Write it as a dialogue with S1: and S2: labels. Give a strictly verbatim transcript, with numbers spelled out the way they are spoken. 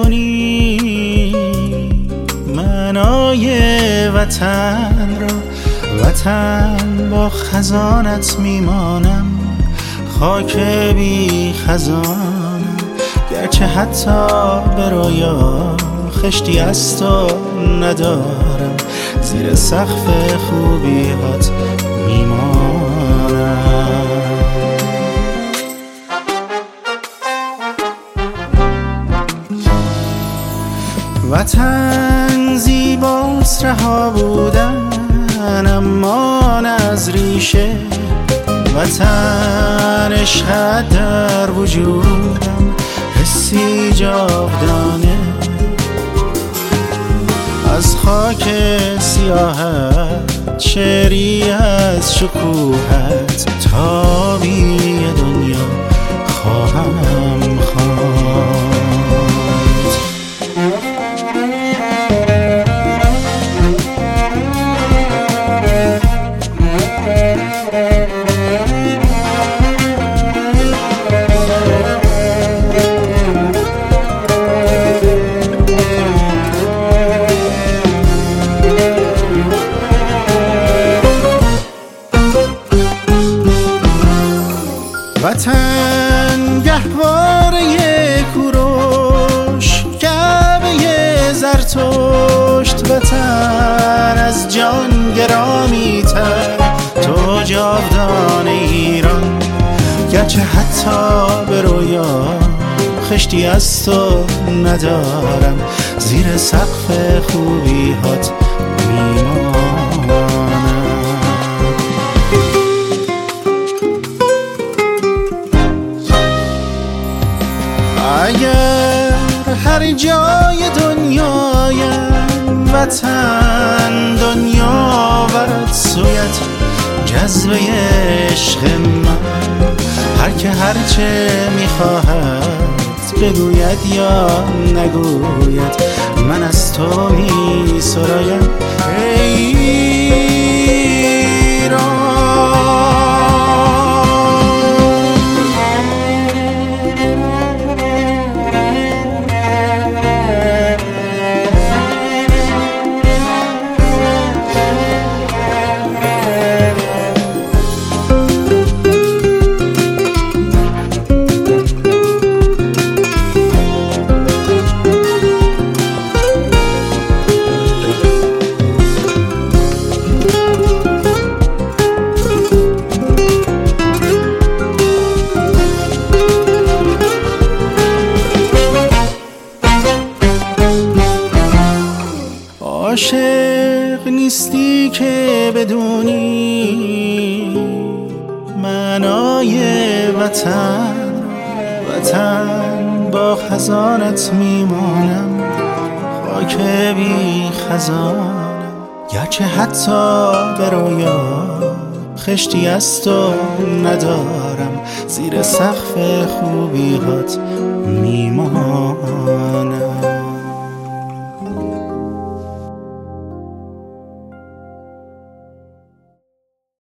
S1: بدونی معنای وطن را، وطن با خزانت میمانم، خاک بی خزانم، گرچه حتی به رویا خشتی از تو ندارم، زیر سقف خوبیات میمانم. وطن زیباست رها بودن، اما نه از ریشه، وطن عشقت در وجودم، حسی جاودانه، از خاک سیاهت شعری از شکوهت، تابی دنیا خواهم خواند. وطن گهواره کوروش، کعبه زرتشت، وطن از جان گرامی تر، تو جاودان ایران، گرچه حتی به رویا خشتی از تو ندارم، زیر سقف خوبیات میمانم. اگر هر جای دنیایم وطن دنیا ورد سویت، جذبه عشق من، هر که هرچه میخواهد بگوید یا نگوید، من از تو می سرایم عاشق نیستی که بدونی معنای وطن، وطن با خزانت میمانم، خاک بی خزانم، گرچه حتی به رویا خشتی از تو ندارم، زیر سقف خوبیات میمانم.